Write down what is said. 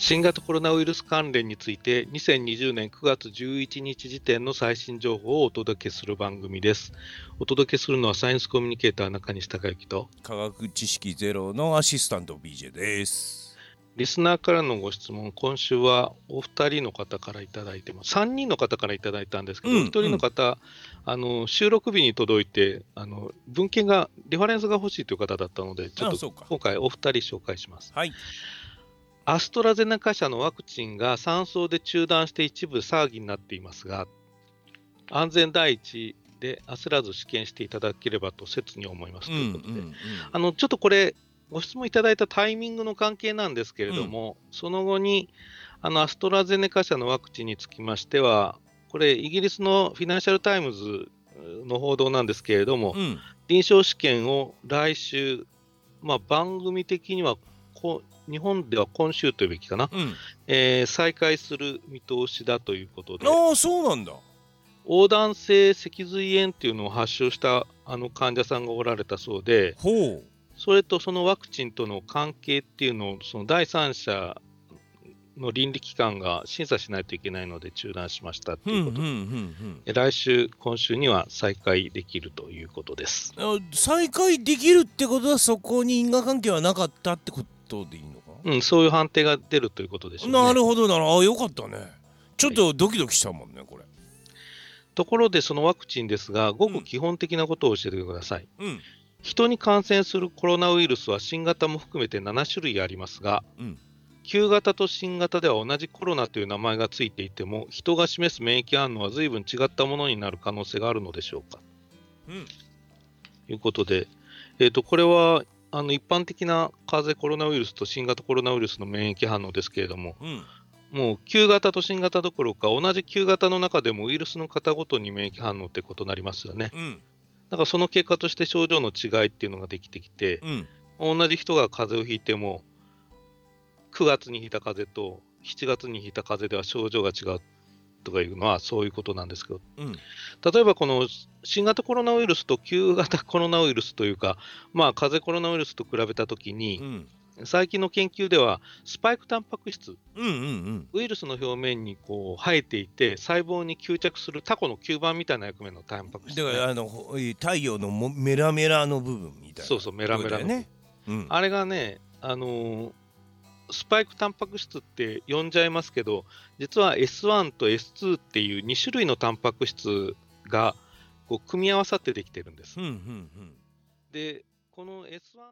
新型コロナウイルス関連について2020年9月11日時点の最新情報をお届けする番組です。お届けするのはサイエンスコミュニケーター中西孝之と科学知識ゼロのアシスタント BJ です。 リスナーからのご質問、今週はお二人の方からいただいてます。3人の方からいただいたんですけど、お一人の方、収録日に届いて文献がリファレンスが欲しいという方だったので、ちょっと今回お二人紹介します。 はい。 アストラゼネカ社のワクチンが山荘で中断して一部騒ぎになっていますが、安全第一で焦らず試験していただければと切に思いますということで、ちょっとこれご質問いただいたタイミングの関係なんですけれども、その後にアストラゼネカ社のワクチンにつきましては、これイギリスのフィナンシャルタイムズの報道なんですけれども、臨床試験を来週、番組的には日本では今週というべきかな、再開する見通しだということで。 ああ、そうなんだ。 横断性脊髄炎っていうのを発症した患者さんがおられたそうで、それとそのワクチンとの関係っていうのをその第三者の倫理機関が審査しないといけないので中断しましたっていうことで、来週今週には再開できるということです。 再開できるってことはそこに因果関係はなかったってことでいいのかな。 そういう判定が出るということでしょうね。 なるほどなるほど。よかったね。ちょっとドキドキしたもんね、これ。 ところでそのワクチンですが、ごく基本的なことを教えてください。人に感染するコロナウイルスは新型も含めて7種類ありますが、旧型と新型では同じコロナという名前がついていても、人が示す免疫反応は随分違ったものになる可能性があるのでしょうか、ということで、これは一般的な風邪コロナウイルスと新型コロナウイルスの免疫反応ですけれども、もう旧型と新型どころか同じ旧型の中でもウイルスの型ごとに免疫反応って異なりますよね。だからその結果として症状の違いっていうのができてきて、同じ人が風邪をひいても9月にひいた風邪と7月にひいた風邪では症状が違うとかいうのはそういうことなんですけど、例えばこの新型コロナウイルスと旧型コロナウイルスというか、風邪コロナウイルスと比べたときに、最近の研究ではスパイクタンパク質、ウイルスの表面にこう生えていて細胞に吸着するタコの吸盤みたいな役目のタンパク質、 だから太陽のメラメラの部分みたいな。 そうメラメラのね、あれがね、スパイクタンパク質って呼んじゃいますけど、実は S1 と S2 っていう2種類のタンパク質がこう組み合わさってできてるんです。でこの S1